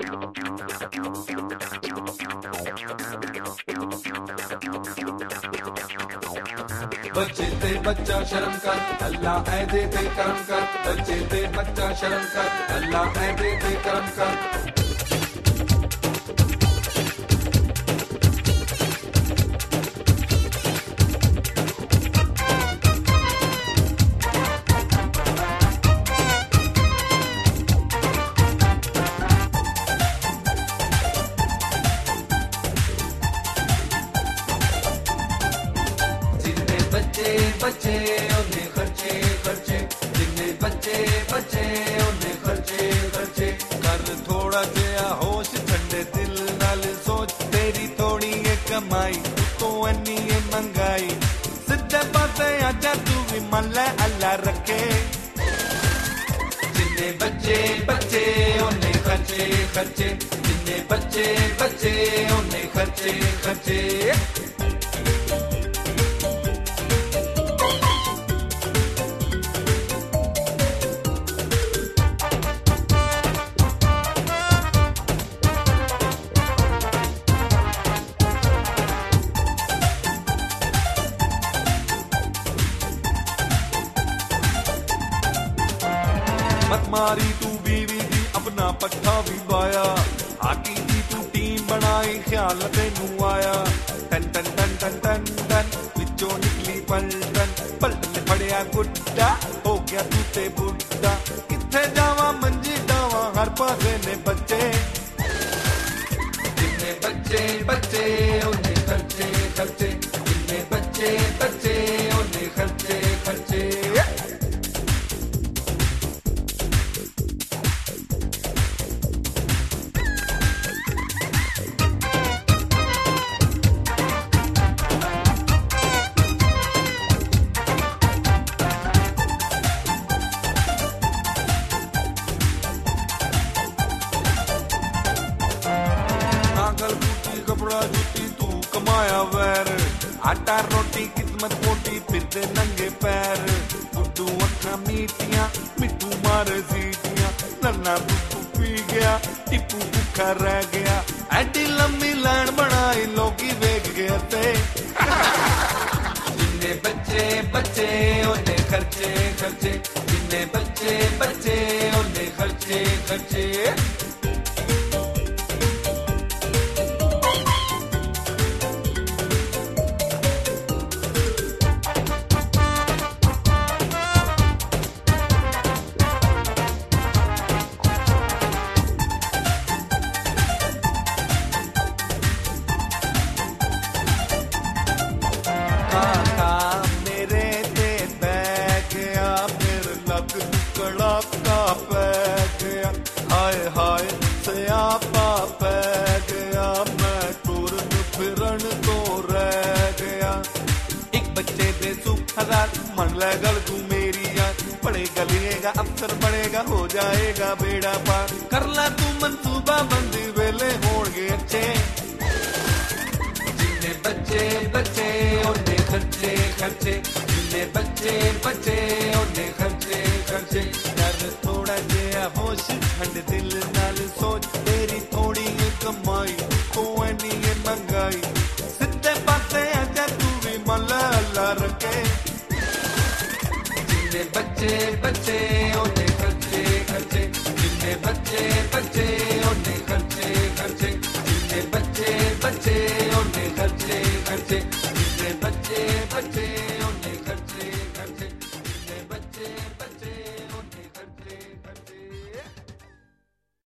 बच्चे ते बच्चा शर्म कर, अल्लाह ऐ दे ते करम कर। बच्चे ते बच्चा शर्म कर, अल्लाह ऐ दे ते करम कर। बच्चे उन्हें खर्चे खर्चे, जिन्ने बच्चे बच्चे उन्हें खर्चे खर्चे। कर थोड़ा जिहा होश ठंडे दिल नाल सोच, तेरी थोड़ी है कमाई तो अन्नी है महंगाई। सिद्धे पासे आजा तू भी मन लै अल्लाह रखे। जिन्ने बच्चे बच्चे उन्हें खर्चे खर्चे, जिन्ने बच्चे बच्चे उन्हें खर्चे खर्चे। मत मारी तू बीवी दी अपना पट्ठा भी पाया, हाकी दी तू टीम बनाई ख्याल तेनू आया। टन टन टन टन टन टन विचों निकली पलटन, पलटन ने फड़िया गुड्डा हो गया तू ते बुड्ढा। किथे जावा मंजी डावा हर पासे ने बच्चे। जिन्ने बच्चे बच्चे उन्हें खर्चे खर्चे, जिन्ने बच्चे बच्चे उन्हें खर्चे खर्चे। कपड़ा जूती तू कमाया वैर, आटा रोटी किस्मत मोटी फिरते नंगे पैर। बुड्डू अखा मीटियां मिट्टू मारे सीटियां, नन्ना तू पी गया टिप्पू भूखा रह गया। एडी लंबी लाइन बनाई लोगी वेग गए ते। जिन्ने बच्चे बच्चे उन्हें खर्चे खर्चे, जिन्ने बच्चे बच्चे उन्हें खर्चे खर्चे। मेरे ते बह गया फिर लग कड़ाका पै गया। हाय हाय स्यापा पै गया, मैं टुरन फिरन तो रह गया। एक बच्चे दे सुख हजार मन लै गल तू मेरी यार, पढ़ेगा लिखेगा अफसर बनेगा हो जाएगा बेड़ा पार। कर ला तू मनसूबा बंदी वेले होणगे अच्छे। जिन्ने बच्चे बच्चे उन्हें खर्चे खर्चे, जिन्ने बच्चे बच्चे उन्हें खर्चे खर्चे। कर थोड़ा जिहा होश ठंड दिल नाल सोच, तेरी थोड़ी है कमाई तो अन्नी है महंगाई। सिद्धे पासे आजा तू भी मन लै अल्लाह रखे। जिन्ने बच्चे बच्चे उन्हें खर्चे खर्चे, जिन्ने बच्चे बच्चे उन्हें खर्चे खर्चे। जिन्ने बच्चे बच्चे उन्हें खर्चे खर्चे, जिन्ने बच्चे बच्चे